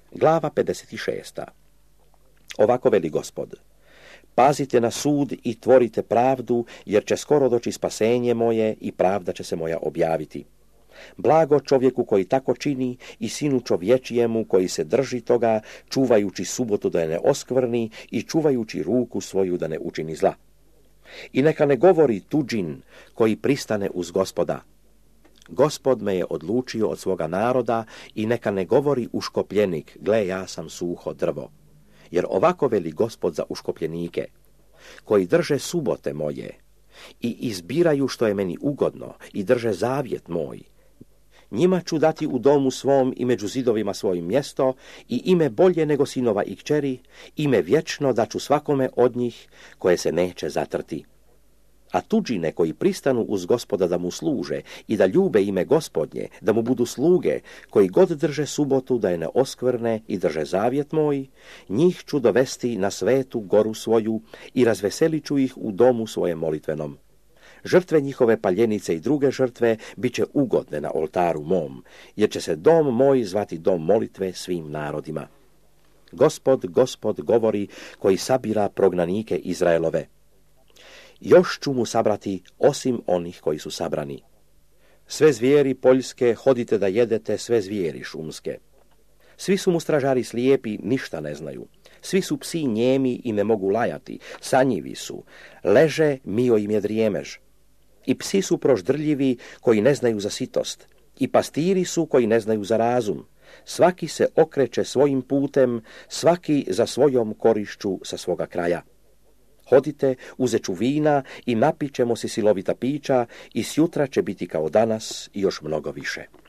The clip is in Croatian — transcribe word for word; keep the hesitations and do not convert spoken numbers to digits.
Glava pedeset šest. Ovako veli Gospod: pazite na sud i tvorite pravdu, jer će skoro doći spasenje moje i pravda će se moja objaviti. Blago čovjeku koji tako čini i sinu čovječijemu koji se drži toga, čuvajući subotu da je ne oskvrni i čuvajući ruku svoju da ne učini zla. I neka ne govori tuđin koji pristane uz Gospoda: Gospod me je odlučio od svoga naroda, i neka ne govori uškopljenik: gle, ja sam suho drvo. Jer ovako veli Gospod za uškopljenike, koji drže subote moje i izbiraju što je meni ugodno i drže zavjet moj. Njima ću dati u domu svom i među zidovima svojim mjesto i ime bolje nego sinova i kćeri, ime vječno daću svakome od njih koje se neće zatrti. A tuđine koji pristanu uz Gospoda da mu služe i da ljube ime Gospodnje, da mu budu sluge, koji god drže subotu da je ne oskvrne i drže zavjet moj, njih ću dovesti na svetu goru svoju i razveselit ću ih u domu svojem molitvenom. Žrtve njihove paljenice i druge žrtve bit će ugodne na oltaru mom, jer će se dom moj zvati dom molitve svim narodima. Gospod, Gospod govori, koji sabira prognanike Izraelove: još ću mu sabrati osim onih koji su sabrani. Sve zvijeri poljske hodite da jedete, sve zvijeri šumske. Svi su mu stražari slijepi, ništa ne znaju. Svi su psi njemi i ne mogu lajati, sanjivi su. Leže, mio im je drijemež. I psi su proždrljivi koji ne znaju za sitost. I pastiri su koji ne znaju za razum. Svaki se okreće svojim putem, svaki za svojom korišću sa svoga kraja. Hodite, uzet ću vina i napit ćemo si silovita pića, i sjutra će biti kao danas i još mnogo više.